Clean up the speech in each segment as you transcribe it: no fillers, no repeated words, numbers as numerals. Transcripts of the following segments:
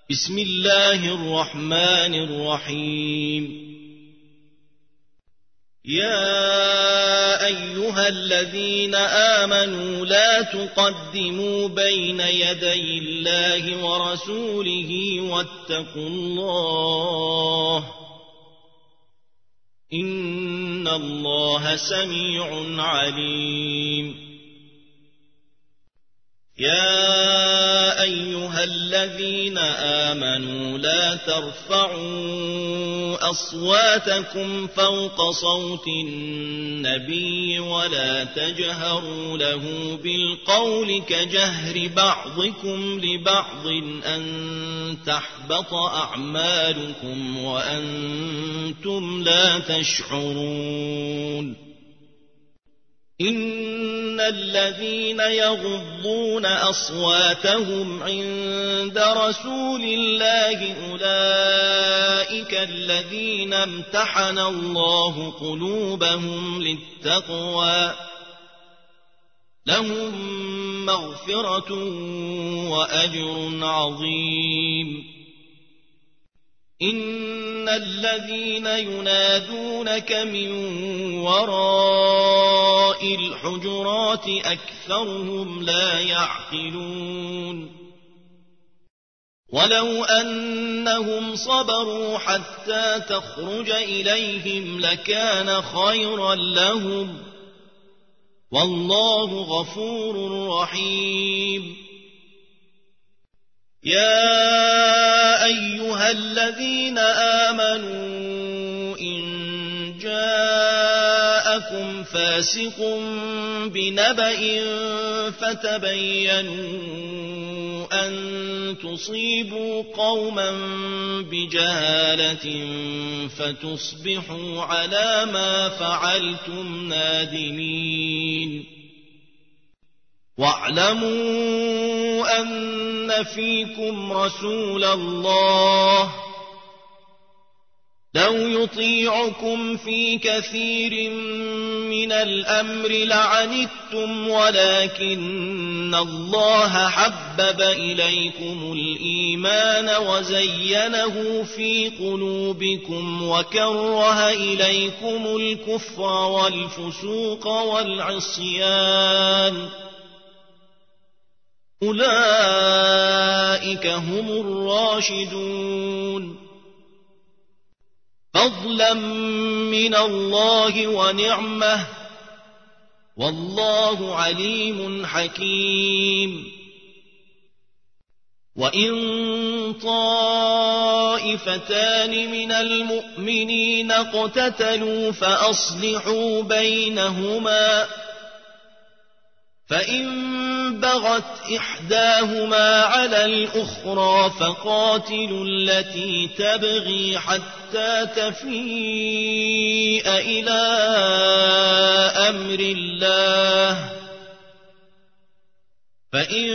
بسم الله الرحمن الرحيم. يا أيها الذين آمنوا لا تقدموا بين يدي الله ورسوله واتقوا الله إن الله سميع عليم. يا أيها الذين آمنوا لا ترفعوا أصواتكم فوق صوت النبي ولا تجهروا له بالقول كجهر بعضكم لبعض أن تحبط أعمالكم وأنتم لا تشعرون. إن الذين يغضون أصواتهم عند رسول الله أولئك الذين امتحن الله قلوبهم للتقوى لهم مغفرة وأجر عظيم. إن الذين ينادونك من وراء الحجرات أكثرهم لا يعقلون. ولو أنهم صبروا حتى تخرج إليهم لكان خيرا لهم والله غفور رحيم. يا أيها الذين آمنوا إن جاءكم فاسق بنبأ فتبينوا أن تصيبوا قوما بجهالة فتصبحوا على ما فعلتم نادمين. واعلموا أن فيكم رسول الله لو يطيعكم في كثير من الأمر لعنتم ولكن الله حبب إليكم الإيمان وزينه في قلوبكم وكره إليكم الكفر والفسوق والعصيان أولئك هم الراشدون فضلا من الله ونعمة والله عليم حكيم. وإن طائفتان من المؤمنين اقتتلوا فأصلحوا بينهما فإن بغت إحداهما على الأخرى فقاتلوا التي تبغي حتى تفيء إلى أمر الله فإن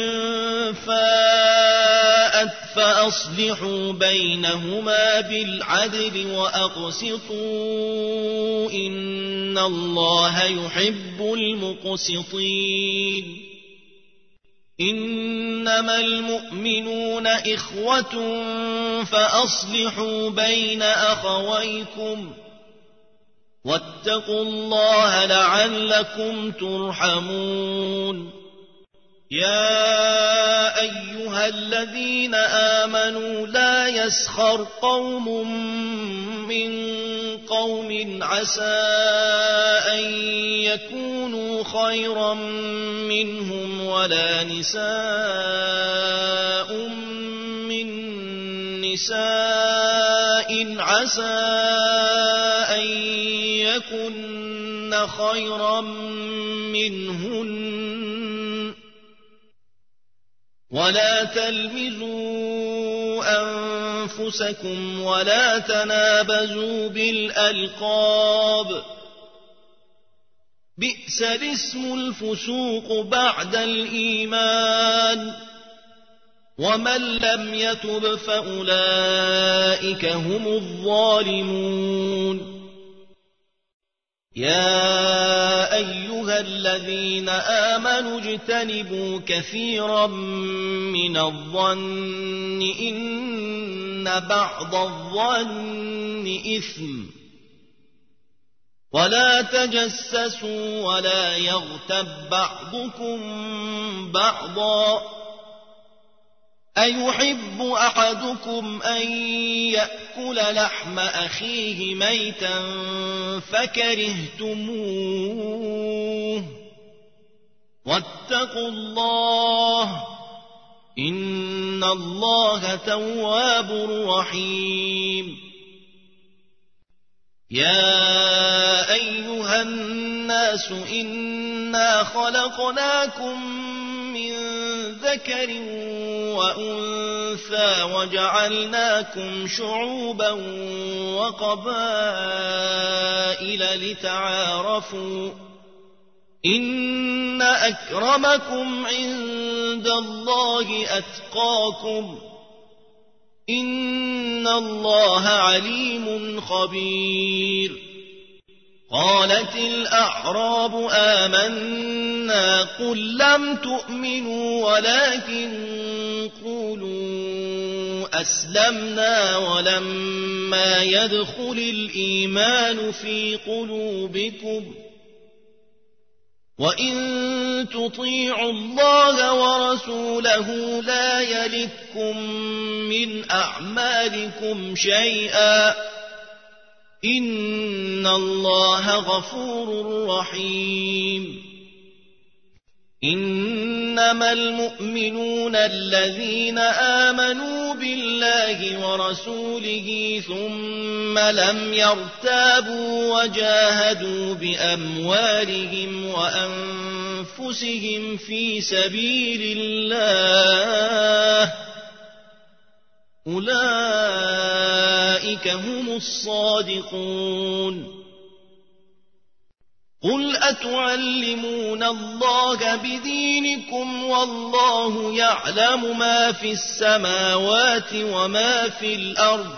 فاءت فأصلحوا بينهما بالعدل وأقسطوا إن الله يحب المقسطين. إنما المؤمنون إخوة فأصلحوا بين أخويكم واتقوا الله لعلكم ترحمون. يا أيها الذين آمنوا لا يسخر قوم من قوم عسى أن يكونوا خيرا منهم ولا نساء من نساء عسى أن يكن خيرا منهن ولا تلمزوا أنفسكم ولا تنابزوا بالألقاب بئس الاسم الفسوق بعد الإيمان ومن لم يتب فأولئك هم الظالمون. يا أيها الذين آمنوا اجتنبوا كثيرا من الظن إن إن بعض الظن إثم ولا تجسسوا ولا يغتب بعضكم بعضا أيحب أحدكم أن يأكل لحم أخيه ميتا فكرهتموه واتقوا الله إن الله تواب رحيم يا أيها الناس إنا خلقناكم من ذكر وأنثى وجعلناكم شعوبا وقبائل لتعارفوا إن أكرمكم عند الله أتقاكم إن الله عليم خبير قالت الأعراب آمنا قل لم تؤمنوا ولكن قولوا أسلمنا ولما يدخل الإيمان في قلوبكم وإن تطيعوا الله ورسوله لا يلتكم من أعمالكم شيئا إن الله غفور رحيم إنما المؤمنون الذين آمنوا بالله ورسوله ثم لم يرتابوا وجاهدوا بأموالهم وأنفسهم في سبيل الله أولئك هم الصادقون قل أتعلمون الله بدينكم والله يعلم ما في السماوات وما في الأرض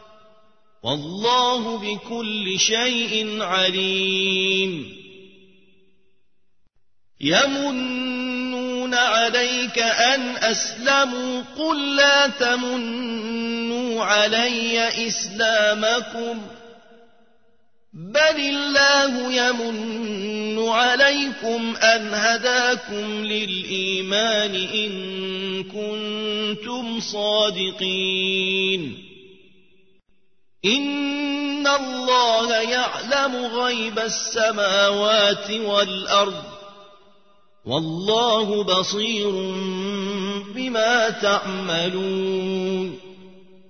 والله بكل شيء عليم يمنون عليك أن أسلموا قل لا تمنوا علي إسلامكم بل الله يمن عليكم أن هداكم للإيمان إن كنتم صادقين إن الله يعلم غيب السماوات والأرض والله بصير بما تعملون